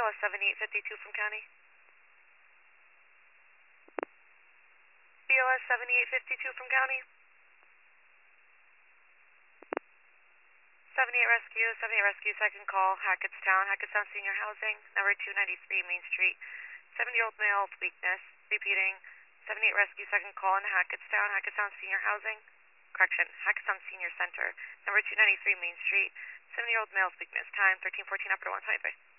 BLS 7852 from County. BLS 7852 from County. 78 Rescue, second call, Hackettstown Senior Housing, number 293 Main Street. 70-year-old male with weakness. Repeating, 78 Rescue, second call in Hackettstown Senior Housing. Correction, Hackettstown Senior Center, number 293 Main Street. 70-year-old male with weakness. Time 13:14 after 123.